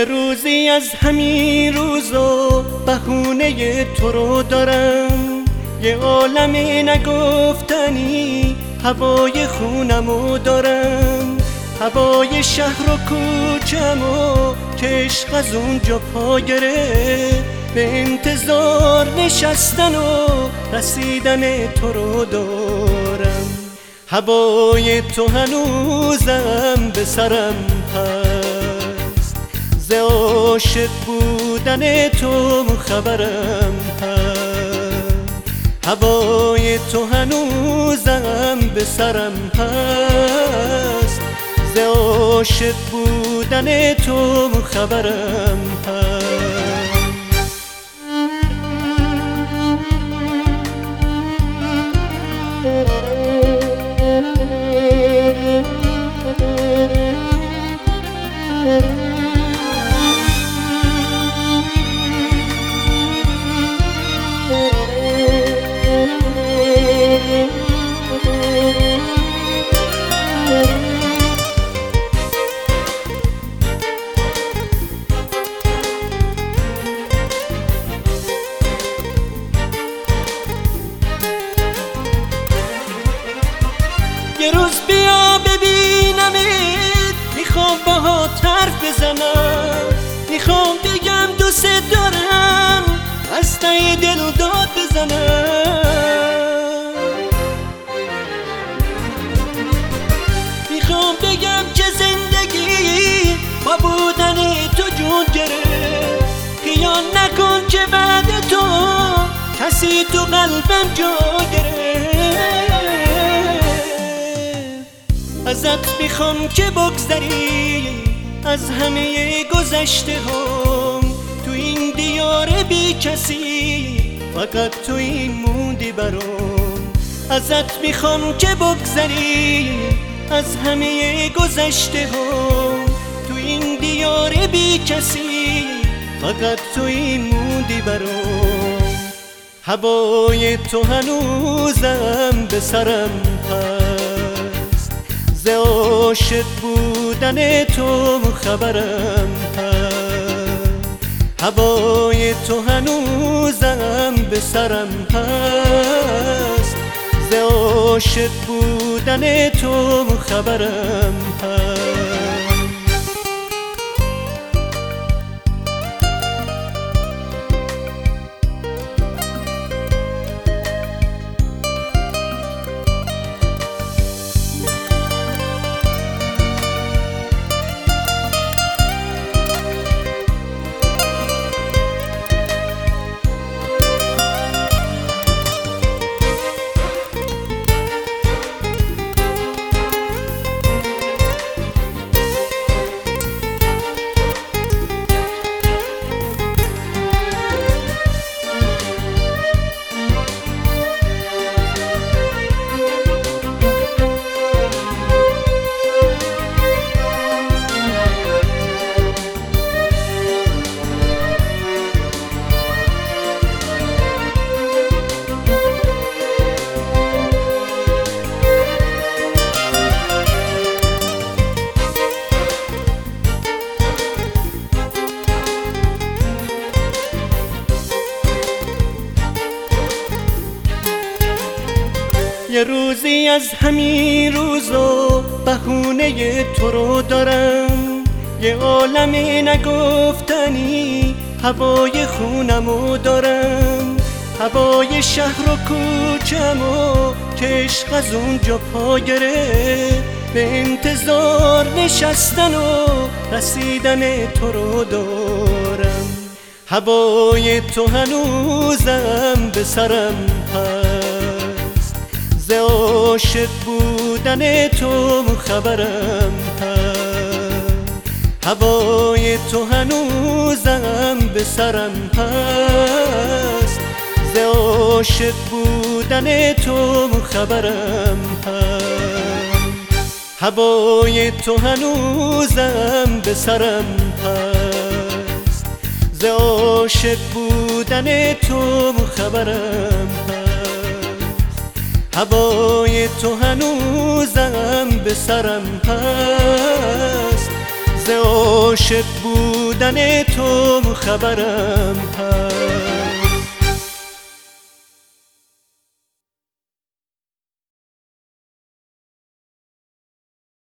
یه روزی از همین روزا بهونه تو رو دارم، یه عالمی نگفتنی هوای خونمو دارم، هوای شهر و کوچمو که عشق از اونجا پا گرفت، به انتظار نشستن و رسیدن تو رو دارم. هوای تو هنوزم به سرم هست، ز عاشق بودن تو خبرم هست. هوای تو هنوزم به سرم هست، ز عاشق بودن تو خبرم هست. یه روز بیا ببینمت، میخوام باهات حرف بزنم، میخوام بگم دوست دارم، از ته دل داد بزنم. میخوام بگم که زندگی با بودن تو جون گرفت، خیال نکن که بعد تو کسی تو قلبم جا گرفت. ازت میخوام که بگذری از همه گذشته هم، تو این دیار بی کسی فقط تو این موندی برام. ازت میخوام که بگذری از همه گذشته هم، تو این دیار بی کسی فقط تو این موندی برام. هوای تو هنوزم به سرم هست، ز عاشق بودن تو خبرم هست. هوای تو هنوزم به سرم هست، ز عاشق بودن تو خبرم هست. یه روزی از همین روزا بهونه تو رو دارم، یه عالمی نگفتنی هوای خونمو دارم، هوای شهر و کوچمو که عشق از اونجا پا گرفت، به انتظار نشستن و رسیدن تو رو دارم. هوای تو هنوزم به سرم هست، ز عاشق بودن تو خبرم هست. هوای تو هنوزم به سرم هست، ز عاشق بودن تو خبرم هست. هوای تو هنوزم به سرم هست، ز عاشق بودن تو خبرم هست. هوای تو هنوزم به سرم هست، ز عاشق بودن تو خبرم هست.